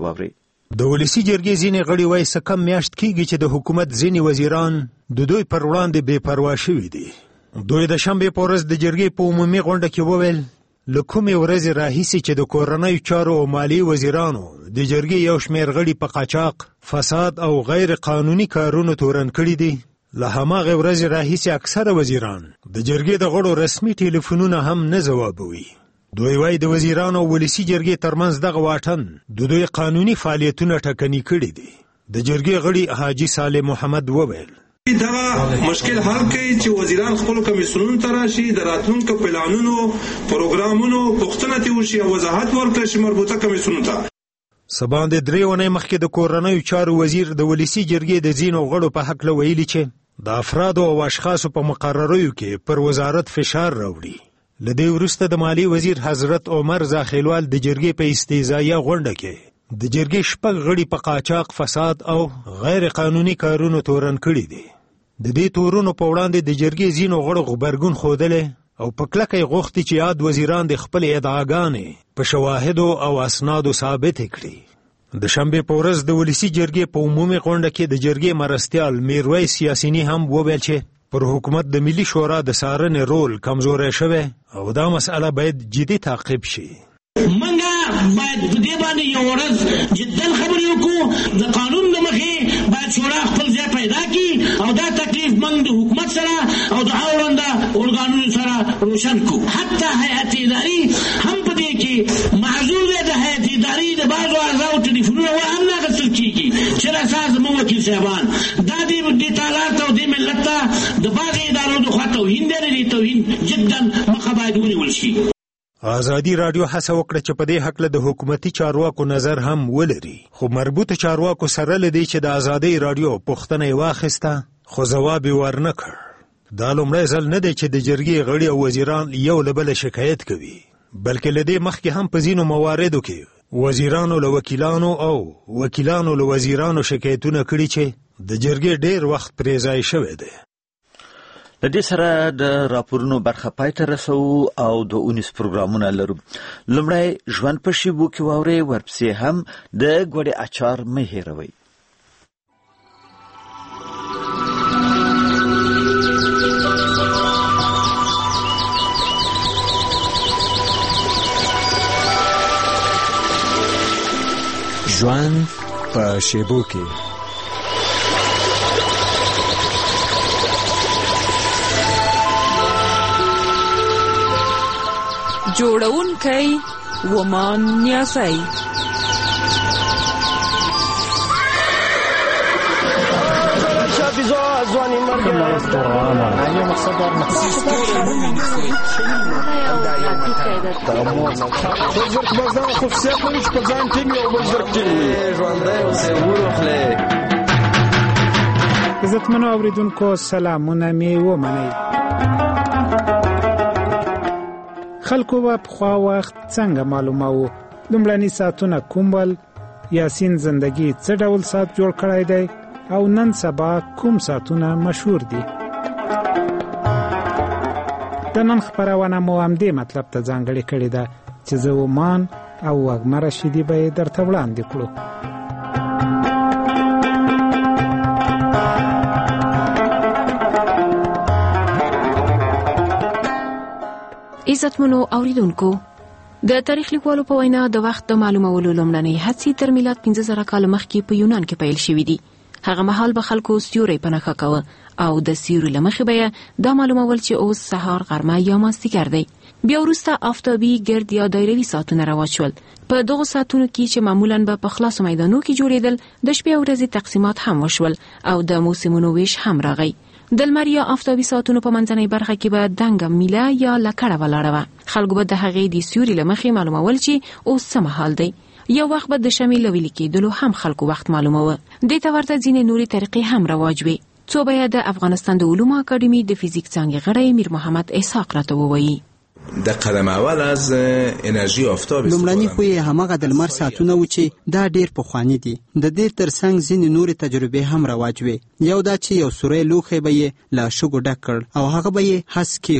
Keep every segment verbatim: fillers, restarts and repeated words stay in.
واورئ. د ولسی جرګې ځینې غړي وایي څه کم میاشت کېږي چې د حکومت ځینې وزیران د دوی پر وړاندې بې پروا شوي دي. دوی د شنبې په ورځ د جرګې په عمومي غونډه کې وویل له کومې ورځې راهیسې چې د کورنیو چارو او مالیې وزیرانو د جرګې یو شمېر غړي په قاچاق، فساد او غیر قانوني کارونو تورن کړي دي، له هماغې ورځې راهیسې اکثره وزیران د جرګې د غړو رسمي ټلیفونونه هم نه ځوابوي. دوی وایي د وزیرانو او ولسي جرګې ترمنځ دغه واټن د دوی قانوني فعالیتونه ټکني کړي دي. د جرګې غړي حاجي صالح محمد وویل دغه مشکل حل کوي چې وزیران خپل کمیسیونونو ته راشي، د راتلونکو پلانونو پروګرامونو پوښتنه ته وشي او وضاحت ورکړي چې مربوطه کمیسیونونو ته. سبا د درې اونۍ مخکې د کورنیو چارو وزیر د ولسي جرګې د ځینو غړو په هکله ویلي چې د افرادو او اشخاصو په مقرریو کې پر وزارت فشار راوړي. له دې وروسته د مالی وزیر حضرت عمر زاخیلوال د جرګې په استیزایه غونډه کې د جرګې شپږ غړي په قاچاق، فساد او غیر قانوني کارونو تورن کړي دي. د دې تورونو په وړاندې د جرګې ځینو غړو غبرګون ښودلی او په کلکه یې غوښتي چې یاد وزیران د خپلې ادعاګانې په شواهدو او اسنادو ثابتې کړي. د شنبې په ورځ د ولسي جرګې په عمومي غونډه کې د جرګې مرستیال میرویس یاسیني هم وویل چې پر حکومت د ملي شورا د څارنې رول کمزوری شوی او دا مسئله باید جدي تعقیب شي. منګه باید په دې باندې یو ورځ جدل خبرې وکړو، د قانون د مخې باید شورا خپل ځای پیدا کړي او دا تکلیف موږ د حکومت سره او د اورنده ارګانونو سره روشن کړو. حتی هیئت اداري هم په دې کې معذور دی. د هیئت اداري د بعضو اعضاو ټلیفونونه هم نه اخیستل کېږي چې راسه زموږ وکیل صاحبان دا دې تالار ته او دې ملت ته د بعضې ادارو د خوا توهین دی. د دې توهین جدا مخه باید ونیول شي. ازادي راډیو هڅه وکړه چې په دې هکله د حکومتي چارواکو نظر هم ولري، خو مربوطه چارواکو سره له دې چې د ازادي راډیو پوښتنه یې واخیسته خو ځواب یې ورنه کړ. دا لومړی ځل نه دی چې د جرګې غړي او وزیران یو له بله شکایت کوي، بلکې له دې مخکې هم په ځینو مواردو کې وزیرانو له وکیلانو او وکیلانو له وزیرانو شکایتونه کړي چې د جرګې ډېر وخت پرې ځای شوی دی. د دې سره د راپورونو برخه پای ته رسو او د اونیس پروګرامونه لرو. لومړی ژوند په شیبو کې واورئ، ورپسې هم د ګوډې اچار مه هېروئ. ژوند په شیبو کې جوړونکی ومان نیاسي. عزتمنو اوریدونکو سلامونه می ومنئ. خلکو به پخوا وخت څنګه معلومه وو لومړني ساعتونه کوم ول، یاسین زندگی څه ډول ساعت جوړ کړی دی او نن سبا کوم ساعتونه مشهور دي. د نن خبرونه مو هم دې مطلب ته ځانګړې کړې ده چې زه ومان او وږمه رشیدي به درته وړاندې کړو. عزتمنو اوریدونکو، د تاریخ لیکوالو په وینا د وخت د معلومولو لومړنۍ هڅې تر میلاد پنځه زره کاله مخکې په یونان کې پیل شوې دي. هغه مهال به خلکو سیوری په نښه کاوه او د سیوري له مخې به یې دا معلومول چې اوس سهار، غرمه یا مازدیګر دی. بیا وروسته آفتابي، ګرد یا دایروي ساعتونه رواج شول. په دغو ساعتونو کې چې معمولاً به په خلاصو میدانو کې جوړېدل، د شپې او ورځې تقسیمات هم وشول او د موسمونو ویش هم راغی. د لمر یا آفتابي ساعتونو په منځنۍ برخه کې به دنګه میله یا لکړه ولاړه وه. خلکو به د هغې د سیوري له مخې معلومول چې اوس څه مهال دی. یو وخت به د شمې له ویلې کېدلو هم خلکو وخت معلوموه. دې ته ورته ځینې نورې طریقې هم رواج وې. څو به یې د افغانستان د علومو اکاډمي د فزیک څانګې غړی میر محمد اسحاق راته ووایي. د قدم اول از انرژي آفتاب لومړني خو یې هماغه د لمر ساعتونه و چې دا ډیر پخواني دي. د دې ترڅنګ ځینې نورې تجربې هم رواج وې. یو دا چې یو سوری لوښی به یې له شګو ډک کړ او هغه به یې هس کېښود.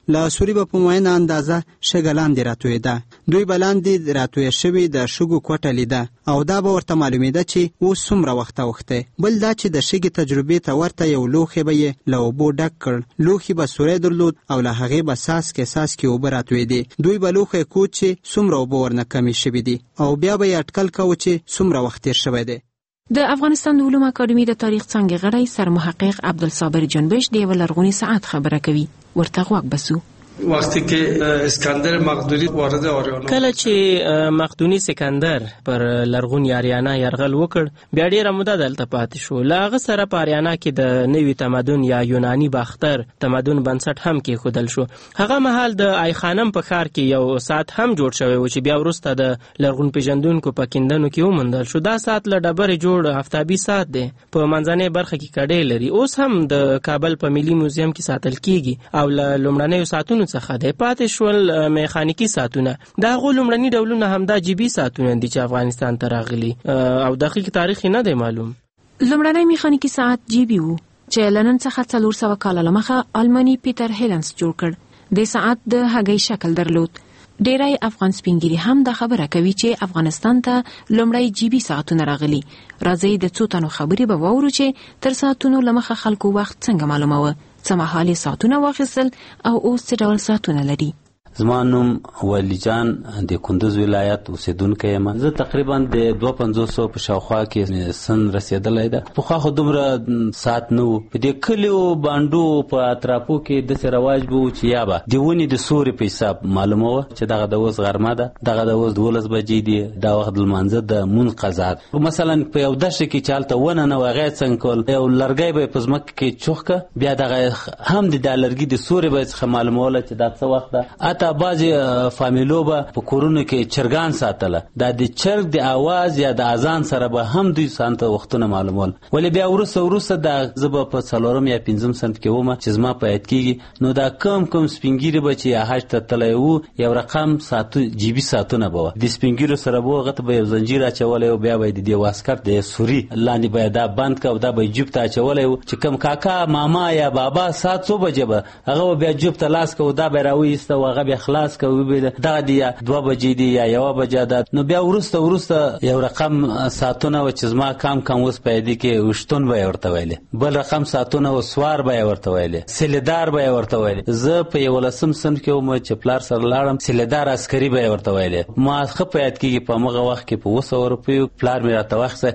له سوري به په معینه اندازه شګه لاندې راتویده. دوی به لاندې راتویه شوې د شګو کوټه لیده او دا به ورته معلومېده چې اوس څومره وخت اوښتی. بل دا چې د شګې تجربې ته ورته یو لوښی به یې له اوبو ډک کړ. لوښي به سوری درلود او له هغې به څاڅکې څاڅکې اوبه راتویېدې. دوی به لوښی کوت چې څومره اوبه ورنه کمې شوي دي او بیا به یې اټکل کوو چې څومره وخت تېر شوی دی. د افغانستان د علومو اکاډمي د تاریخ څانګې غړی سرمحقق عبدالصابر جنبش د یوه لرغوني ساعت خبره کوي. ورته غوږ بسو. وقتی که اسکندر مقدونی وارد آریانا کله چې مقدونی سکندر پر لرغونی آریانا یرغل وکړ بیا ډیره موده دلته پاتې شو. له هغه سره په آریانا کې د نوي تمدن یا یوناني باختر تمدن بنسټ هم کېښودل شو. هغه مهال د آی خانم په ښار کې یو ساعت هم جوړ شوی و چې بیا وروسته د لرغون پیژندونکو په کیندنو کې وموندل شو. دا ساعت له ډبرې جوړ هفتابي ساعت دی. په منځنۍ برخه کې کډۍ لري. اوس هم د کابل په ملي موزیم کې ساتل کیږي او له لومړنیو ساعتونو څخه د پاتې شول میخانیکي ساعتونه. د هغو لومړني ډولونه همدا جیبي ساعتونه دي چې افغانستان ته راغلي او دقیق تاریخ نه دی معلوم. لومړنی میخانیکي ساعت جیبي وو چې له نن څخه څلور سوه کاله له مخه آلماني پیټر هیلنس جوړ کړ. د ساعت د هګۍ شکل درلود. ډیری افغان سپینګیري هم دا خبره کوي چې افغانستان ته لومړی جیبي ساعتونه راغلي. راځي د څو تنو خبرې به واورو چې تر ساعتونو له مخه خلکو وخت څنګه معلوموه، څه مهال یې ساعتونه واخیستل او اوس څه ډول ساعتونه لري. زما نوم ولی جان د کندوز ولایت اوسیدونکی یم. زه تقریبا د دوه پنځوسو په شاوخوا کې سن رسېدلی ده. پخوا خو دومره ساعت نه و. په دې کلیو بانډو په اطرافو کې داسې رواج به و چې یا به د ونې د سوري په حساب معلوموه چې دغه د اوس غرمه ده، دغه د اوس دولس بجې دي، دا وخت د لمانځه د مونځ قضا ده. مثلا په یو دښته کې چې هلته ونه نه وه هغې څنګه کول، یو لرګی به یې په ځمکه کې چوخ که، بیا دغه هم د دا لرګي د سوري به یې څخه معلوموله چې دا څه وخت ده. تا بعضی فامیلو به په کورونو کې چرګان ساتله. دا د چرګ د आवाज یا د اذان سره به هم دوی سانته وختونه معلومول. ولی بیا وروسته وروسته دا زه به په څلورم یا پنځم صنف کې وم چې زما په یاد کېږي نو دا کم کم سپینګیري به چې حج ته تللی وو یو رقم ساعتو جیبي ساعتونه به وه. د سپینګیرو سره به هغه ته به یو زنجیر اچولی و، بیا به یې د دې واسکټ د سوري لاندې به یې دا بند که او دا به یې جیب ته اچولی و چې کم کاکا ماما یا بابا ساعت څو بجې به هغه به بیا جیب ته لاس که و دا به یې راوایسته و هغه بیا خلاص که وبېده دغه دی یا دوه بجې دي یا یوه بجه ده. نو بیا وروسته وروسته یو رقم ساعتونه و چې زما کم کم اوس په یادي کې وشتون به یې ورته ویلې، بل رقم ساعتونه و سوار به یې ورته ویلې، سلیدار به یې ورته ویلې. زه په یولسم صنف کې وم چې پلار سره لاړم، سلیدار عسکري به یې ورته ویلې. ما ښه په یاد کېږي په همغه وخت کې په اوه سوه روپیو پلار مې راته واخیسته.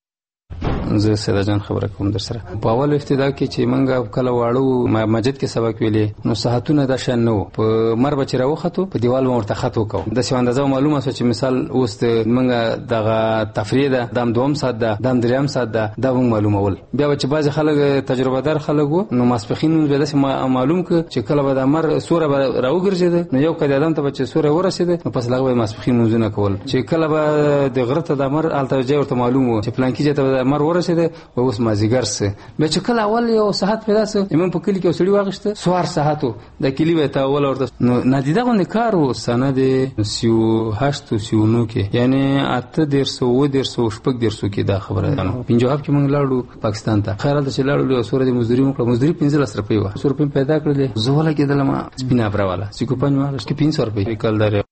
زه سیده جان خبره کوم در سره. په اول ابتدا کې چې موږ کله واړو مسجد کې سبق ویلې نو ساعتونه دا شان نه وو. په مر به چې راوختو په دیوال به ورته خط وکړو. داسې اندازه معلومه شوه چې مثال اوس موږ دغه تفریح ده دام دوم ساعت ده دام دریم ساعت ده دا موږ معلومول. بیا به چې بعضې خلک تجربه دار خلک وو نو ماسپښین به داسې معلوم کړه چې کله به د مر سوره به راوګرځېده نو یو قید ادم ته به چې سوره ورسېده نو پس له هغه به یې ماسپښین لمونځونه کول. چې کله به د غره ته د مر هلته ځای ورته معلوم و چې پلانکي ځای ته به د مر ورسېده و اوس مازیګر سه. بیا چې کله اول یو ساعت پیدا سه امام په کلي کې یو سړي واغېسته سوار ساعتو د کلي به یې تاول ورته نو نادیده غوندې کار و. سنه د سی و هشت و سی و نو کې یعنې اته دېرسو اووه دېرسو شپږ دېرسو کې دا خبره ده. پنجاب کې موږ لاړو پاکستان ته. خیر هلته چې لاړو یو سوره د مزدوري مو کړه. مزدوري پنځلس روپۍ وه. څو روپۍ پیدا کړلې زه ولګېدلم سپین ابره والا سیکوپن مې واخېست کې پنځه روپۍ کلدار.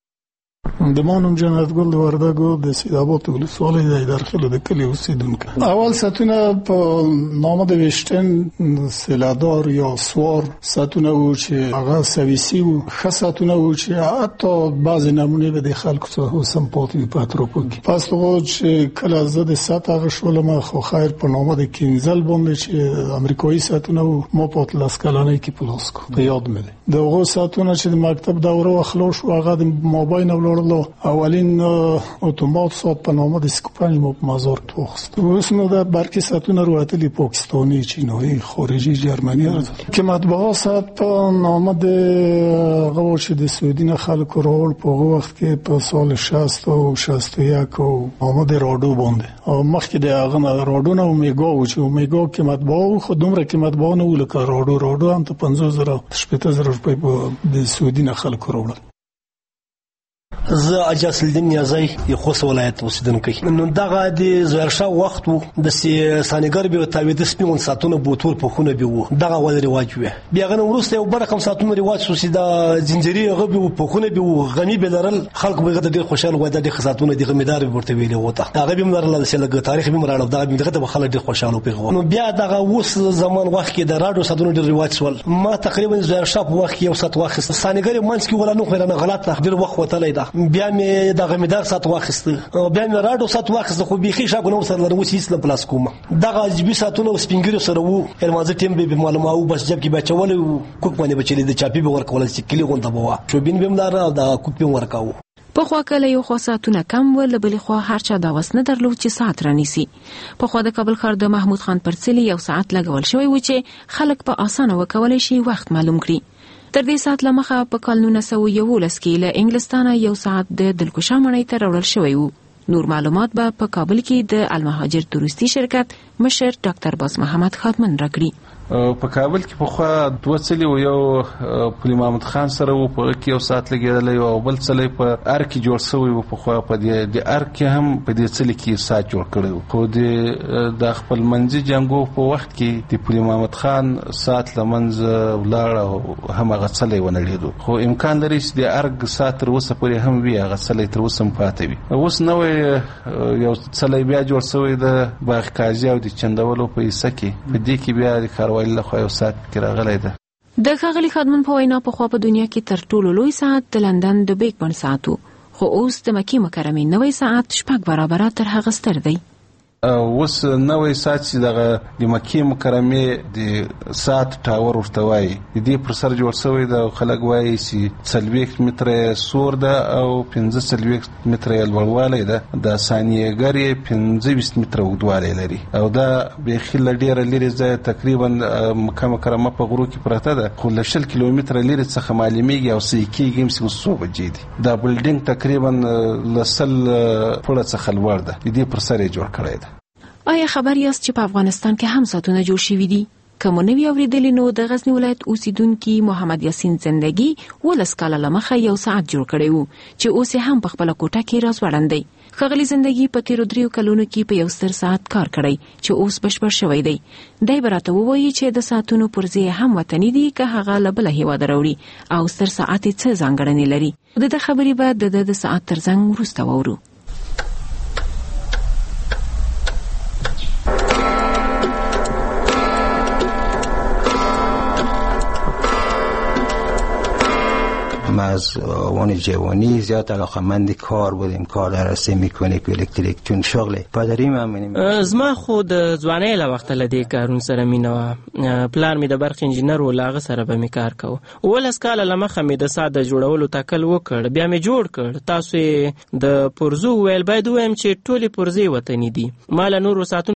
د مانم جنت ګل د وردګو د سیدآباد ولسوالۍ د داخله د کلی اوسیدونکی. اول ساعتونه په نامه د ویشتن سلادار یا سوار ساعتونه و چې هغه سویسی و. ښه ساعتونه و چې حتی بعضې نمونې به د خلکو څخه اوس هم پاتې وي په اطرافو کې. پس هغه چې کله زه د ساعت هغه شولم خو خیر په نامه د کینزل باندې چې امریکایي ساعتونه و ما په اتلس کلنۍ کې په لاس کړو. په یاد مې دی د هغو ساعتونه چې د مکتب دوره وخلاص شو هغه د مابین ولاړ اولین اتومات ساعت په نامه د سکوپانی ما په مزار کې واخیست. اوس نو د برخې ساعتونه روتلي پاکستاني، چینایي، خارجي، جرمني راځي که مطبوعات ساعت په نامه د هغه چې د سعودي نه خلکو راوړ په هغه وخت کې په سال شصت او شصت و یک او نامه د راډیو باندې او مخکې د هغه نه راډیو نه اومیګا و چې اومیګا کې مطبوعه خو دومره کې مطبوعه نه و لکه راډیو. راډیو هم ته پنځوس زره شپېته زره روپۍ د سعودي نه خلکو راوړل. زه اجاس الدین نیازی یو خوست ولایت اوسیدونکی. نو دغه د زهرشاه وخت د سانګر به تاوید سپیون ساتونه بوتور په خونه به وو دغه ول رواج وي. بیا غن ورسته یو بر کوم ساتونه رواج سوسی د زنجیري غبي په خونه به وو غنی به لرل خلک به د خوشاله وای د خزاتونه د غمیدار ورته ویلې وته. هغه به مرله چې لګ تاریخ به مرله دغه دغه خلک د خوشاله پیغو. نو بیا دغه وس زمان وخت کې د راډیو ساتونه د رواج سول. ما تقریبا زهرشاه په وخت کې یو سات وخت سانګر منځ کې ولا نو خیرانه غلط تقدیر وخت وته لیدا. بیا مې د غمیدار سات وخت بیا مې راډیو سات وخت خو بيخي شاګو نو سره لرو چې اسلام پلاس کوم. دغه جبي ساتونه سپینګری سره وو المازه ټیم به معلومه بس جب کې بچول کوک باندې بچلې د چاپی به ورکول چې کلی غونډه بوا شو بین بیم دار د کوک به ورکاو. په خوا کله یو خو ساتونه کم ول بل خو هر چا دا وسنه درلود چې سات رانیسي. په خوا د کابل ښار د محمود خان پرڅلی یو ساعت لګول شوی و چې خلک په اسانه وکولای شي وخت معلوم کړي. تر دې سات لمخه په کال نولس سوه یولس کې له انګلستانه یو ساعت د دلکشا مړی ته راوړل شوی و. نور معلومات به په کابل کې د المهاجر تورستی شرکت مشر ډاکټر باز محمد خادمن راکړي. په کابل کې په خوا دوه څلي و یو پل محمد خان سره و په کې یو ساعت لګېدلی او بل څلی په ار کې جوړ شوی و. په خوا په دې د ار کې هم په دې څلي کې ساعت جوړ کړی و. خو د خپل منځي جنګو په وخت کې د پل محمد خان ساعت له منځه ولاړ او هماغه څلی ونړېدو. خو امکان لري چې د ارګ ساعت تر اوسه پورې هم وي هغه څلی تر اوسه هم پاتې وي. اوس نوی یو څلی بیا جوړ شوی د باغ قاضي او د چندولو په حصه کې. په دې کې بیا د کاروایي له خو یو ساعت کې راغلی ده. د ښاغلي خادمن په وینا په خوا په دنیا کې تر ټولو لوی ساعت د لندن د بیګ بن ساعت و. خو اوس د مکې مکرمې نوی ساعت شپږ برابره تر هغه ستر دی. اوس نوی ساعت چې دغه د مکې مکرمې د ساعت ټاور ورته وایي د دې پر سر جوړ شوی ده. خلک وایي چې څلوېښت متره سور ده او پنځه څلوېښت متره یې لوړوالی ده. د ثانیهګر یې پنځه ویشت متره اوږدوالی لري او دا بیخي له ډېره لرې ځایه تقریبا مکه مکرمه په غرو کې پرته ده. خو له شل کیلومتره لرې څخه معلومیږي او څه کېږي هم چې اوس څو بجې دي. دا بلډینګ تقریبا له سل پوړه څخه لوړ ده. د دې پر سر یې جوړ کړی ده. آیا خبر یاست چې په افغانستان کې هم ساعتونه جوړ شوي دي؟ که مو نه وي اورېدلي نو د غزني ولایت اوسیدونکي محمد یاسین زندگی ولس کاله له مخه یو ساعت جوړ کړی و چې اوس یې هم په خپله کوټه کې راځوړند دی. ښاغلي زندگی په تیرو دریو کلونو کې په یو ستر ساعت کار کړی چې اوس بشپړ شوی دی. دی به راته ووایي چې د ساعتونو پرځای هم وطني دي که هغه له بله هېواده راوړي او ستر ساعت یې څه ځانګړنې لري. د ده خبرې به د ده د ساعت تر زنګ وروسته واورو. ما از عنوان جوانی زیاد علاقمند کار بودیم، کار درسته میکنیک و الکتریک، چون شغل پدریم هم. زما خو د ځوانۍ له وخته له دې کارونو سره مینه وه. پلار مې د برق انجینر و، له هغه سره به مې کار کوو. اوولس کاله له مخه مې د ساعت د جوړولو تکل وکړ، بیا مې جوړ کړ. تاسو یې د پرزو وویل، باید ووایم چې ټولې پرزې وطني دي. ما له نورو ساعتونو